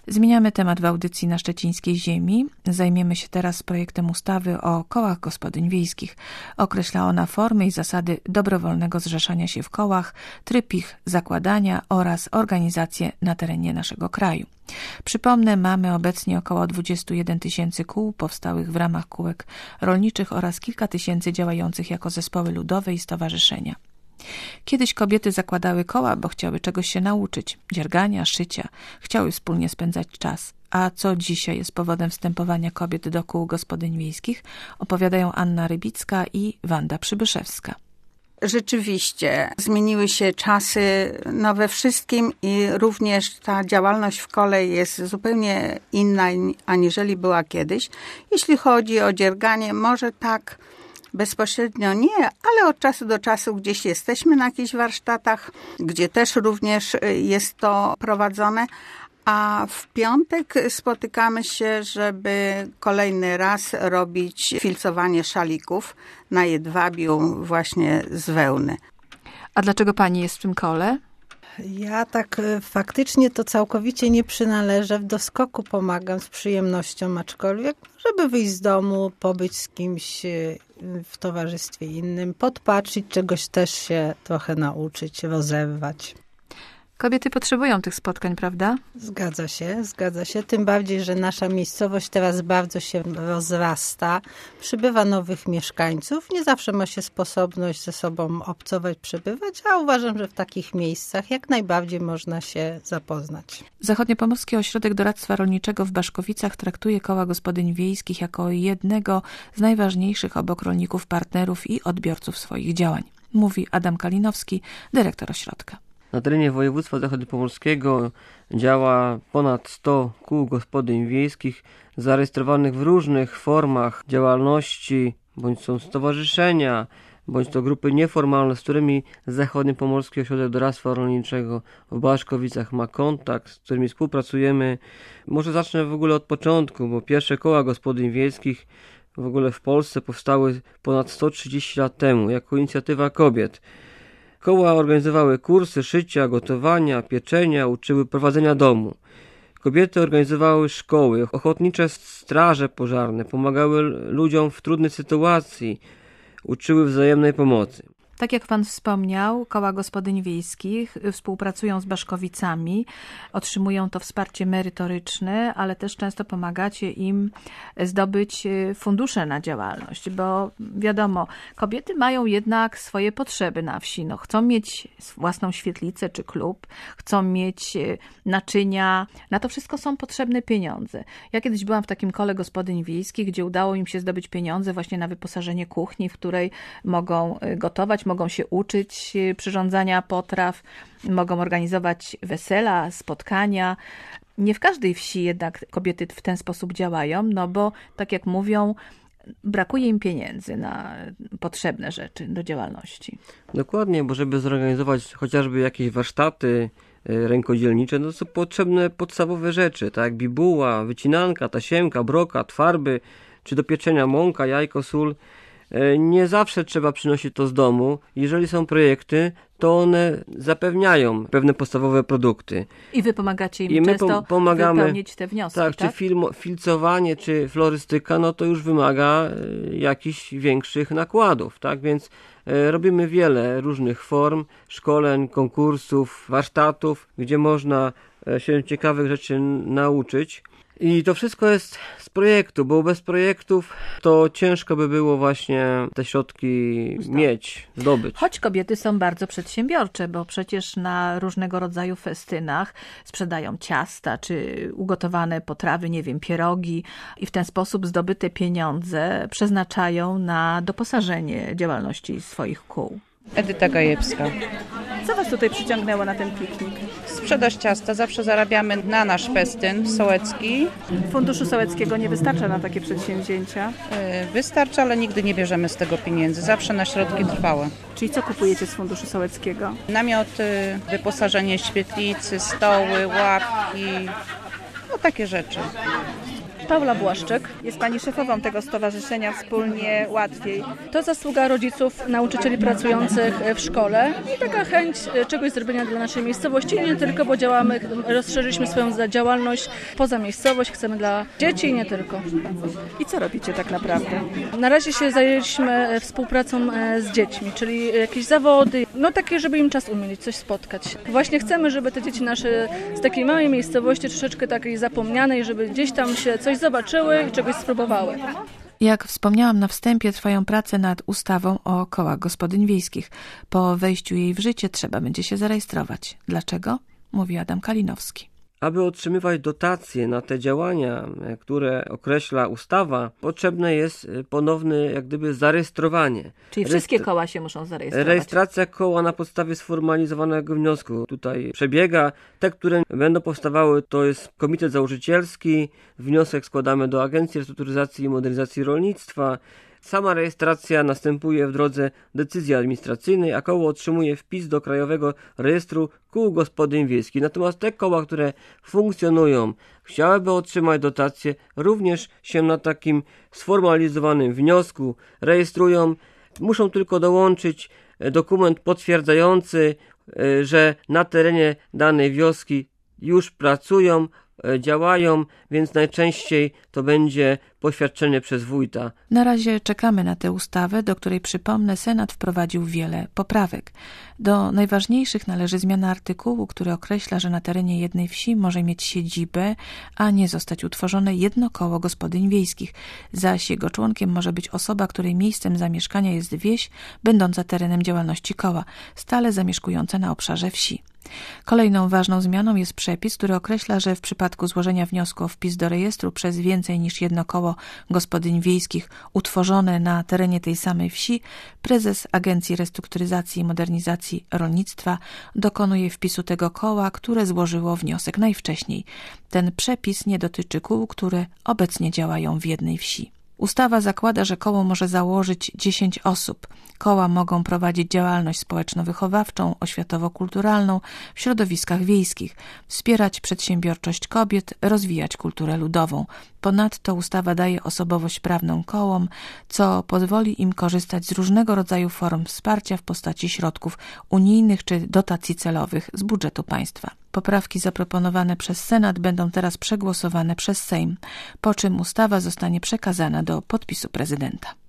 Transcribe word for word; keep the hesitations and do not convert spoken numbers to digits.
Zmieniamy temat w audycji Na Szczecińskiej Ziemi. Zajmiemy się teraz projektem ustawy o kołach gospodyń wiejskich. Określa ona formy i zasady dobrowolnego zrzeszania się w kołach, tryb ich zakładania oraz organizację na terenie naszego kraju. Przypomnę, mamy obecnie około dwadzieścia jeden tysięcy kół powstałych w ramach kółek rolniczych oraz kilka tysięcy działających jako zespoły ludowe i stowarzyszenia. Kiedyś kobiety zakładały koła, bo chciały czegoś się nauczyć, dziergania, szycia, chciały wspólnie spędzać czas. A co dzisiaj jest powodem wstępowania kobiet do kół gospodyń wiejskich, opowiadają Anna Rybicka i Wanda Przybyszewska. Rzeczywiście zmieniły się czasy no we wszystkim i również ta działalność w kole jest zupełnie inna aniżeli była kiedyś. Jeśli chodzi o dzierganie, może tak bezpośrednio nie, ale od czasu do czasu gdzieś jesteśmy na jakichś warsztatach, gdzie też również jest to prowadzone. A w piątek spotykamy się, żeby kolejny raz robić filcowanie szalików na jedwabiu właśnie z wełny. A dlaczego pani jest w tym kole? Ja tak faktycznie to całkowicie nie przynależę. W doskoku pomagam z przyjemnością, aczkolwiek, żeby wyjść z domu, pobyć z kimś w towarzystwie innym, podpatrzyć, czegoś też się trochę nauczyć, rozebrać. Kobiety potrzebują tych spotkań, prawda? Zgadza się, zgadza się. Tym bardziej, że nasza miejscowość teraz bardzo się rozrasta. Przybywa nowych mieszkańców. Nie zawsze ma się sposobność ze sobą obcować, przebywać, a uważam, że w takich miejscach jak najbardziej można się zapoznać. Zachodniopomorski Ośrodek Doradztwa Rolniczego w Baszkowicach traktuje koła gospodyń wiejskich jako jednego z najważniejszych obok rolników partnerów i odbiorców swoich działań, mówi Adam Kalinowski, dyrektor ośrodka. Na terenie województwa zachodniopomorskiego działa ponad sto kół gospodyń wiejskich zarejestrowanych w różnych formach działalności, bądź są stowarzyszenia, bądź to grupy nieformalne, z którymi Zachodniopomorski Ośrodek Doradztwa Rolniczego w Baszkowicach ma kontakt, z którymi współpracujemy. Może zacznę w ogóle od początku, bo pierwsze koła gospodyń wiejskich w ogóle w Polsce powstały ponad sto trzydzieści lat temu jako inicjatywa kobiet. Koła organizowały kursy szycia, gotowania, pieczenia, uczyły prowadzenia domu. Kobiety organizowały szkoły, ochotnicze straże pożarne, pomagały ludziom w trudnej sytuacji, uczyły wzajemnej pomocy. Tak jak pan wspomniał, koła gospodyń wiejskich współpracują z Baszkowicami, otrzymują to wsparcie merytoryczne, ale też często pomagacie im zdobyć fundusze na działalność, bo wiadomo, kobiety mają jednak swoje potrzeby na wsi. No, chcą mieć własną świetlicę czy klub, chcą mieć naczynia, na to wszystko są potrzebne pieniądze. Ja kiedyś byłam w takim kole gospodyń wiejskich, gdzie udało im się zdobyć pieniądze właśnie na wyposażenie kuchni, w której mogą gotować, mogą się uczyć przyrządzania potraw, mogą organizować wesela, spotkania. Nie w każdej wsi jednak kobiety w ten sposób działają, no bo tak jak mówią, brakuje im pieniędzy na potrzebne rzeczy do działalności. Dokładnie, bo żeby zorganizować chociażby jakieś warsztaty rękodzielnicze, no to są potrzebne podstawowe rzeczy, tak jak bibuła, wycinanka, tasiemka, brokat, farby, czy do pieczenia mąka, jajko, sól. Nie zawsze trzeba przynosić to z domu. Jeżeli są projekty, to one zapewniają pewne podstawowe produkty. I wy pomagacie im I my często pomagamy, wypełnić te wnioski, tak? tak? Czy film, filcowanie, czy florystyka, no to już wymaga jakichś większych nakładów, tak? Więc e, robimy wiele różnych form, szkoleń, konkursów, warsztatów, gdzie można się ciekawych rzeczy nauczyć. I to wszystko jest z projektu, bo bez projektów to ciężko by było właśnie te środki Zdobyć. mieć, zdobyć. Choć kobiety są bardzo przedsiębiorcze, bo przecież na różnego rodzaju festynach sprzedają ciasta, czy ugotowane potrawy, nie wiem, pierogi i w ten sposób zdobyte pieniądze przeznaczają na doposażenie działalności swoich kół. Edyta Gajewska. Co was tutaj przyciągnęło na ten piknik? Sprzedaż ciasta. Zawsze zarabiamy na nasz festyn sołecki. Funduszu sołeckiego nie wystarcza na takie przedsięwzięcia? Wystarcza, ale nigdy nie bierzemy z tego pieniędzy. Zawsze na środki trwałe. Czyli co kupujecie z funduszu sołeckiego? Namioty, wyposażenie świetlicy, stoły, ławki, no takie rzeczy. Paula Błaszczyk. Jest Pani szefową tego stowarzyszenia Wspólnie Łatwiej. To zasługa rodziców, nauczycieli pracujących w szkole i taka chęć czegoś zrobienia dla naszej miejscowości. I nie tylko, bo działamy, rozszerzyliśmy swoją działalność poza miejscowość, chcemy dla dzieci i nie tylko. I co robicie tak naprawdę? Na razie się zajęliśmy współpracą z dziećmi, czyli jakieś zawody, no takie, żeby im czas umilić, coś spotkać. Właśnie chcemy, żeby te dzieci nasze z takiej małej miejscowości, troszeczkę takiej zapomnianej, żeby gdzieś tam się coś zobaczyły i czegoś spróbowały. Jak wspomniałam na wstępie, trwają prace nad ustawą o kołach gospodyń wiejskich. Po wejściu jej w życie trzeba będzie się zarejestrować. Dlaczego? Mówi Adam Kalinowski. Aby otrzymywać dotacje na te działania, które określa ustawa, potrzebne jest ponowne jak gdyby zarejestrowanie. Czyli wszystkie koła się muszą zarejestrować. Rejestracja koła na podstawie sformalizowanego wniosku tutaj przebiega. Te, które będą powstawały, to jest komitet założycielski. Wniosek składamy do Agencji Restrukturyzacji i Modernizacji Rolnictwa. Sama rejestracja następuje w drodze decyzji administracyjnej, a koło otrzymuje wpis do Krajowego Rejestru Kół Gospodyń Wiejskich. Natomiast te koła, które funkcjonują, chciałyby otrzymać dotację, również się na takim sformalizowanym wniosku rejestrują. Muszą tylko dołączyć dokument potwierdzający, że na terenie danej wioski już pracują, działają, więc najczęściej to będzie poświadczenie przez wójta. Na razie czekamy na tę ustawę, do której, przypomnę, Senat wprowadził wiele poprawek. Do najważniejszych należy zmiana artykułu, który określa, że na terenie jednej wsi może mieć siedzibę, a nie zostać utworzone jedno koło gospodyń wiejskich, zaś jego członkiem może być osoba, której miejscem zamieszkania jest wieś, będąca terenem działalności koła, stale zamieszkująca na obszarze wsi. Kolejną ważną zmianą jest przepis, który określa, że w przypadku złożenia wniosku o wpis do rejestru przez więcej niż jedno koło gospodyń wiejskich utworzone na terenie tej samej wsi, prezes Agencji Restrukturyzacji i Modernizacji Rolnictwa dokonuje wpisu tego koła, które złożyło wniosek najwcześniej. Ten przepis nie dotyczy kół, które obecnie działają w jednej wsi. Ustawa zakłada, że koło może założyć dziesięć osób. Koła mogą prowadzić działalność społeczno-wychowawczą, oświatowo-kulturalną w środowiskach wiejskich, wspierać przedsiębiorczość kobiet, rozwijać kulturę ludową. Ponadto ustawa daje osobowość prawną kołom, co pozwoli im korzystać z różnego rodzaju form wsparcia w postaci środków unijnych czy dotacji celowych z budżetu państwa. Poprawki zaproponowane przez Senat będą teraz przegłosowane przez Sejm, po czym ustawa zostanie przekazana do podpisu prezydenta.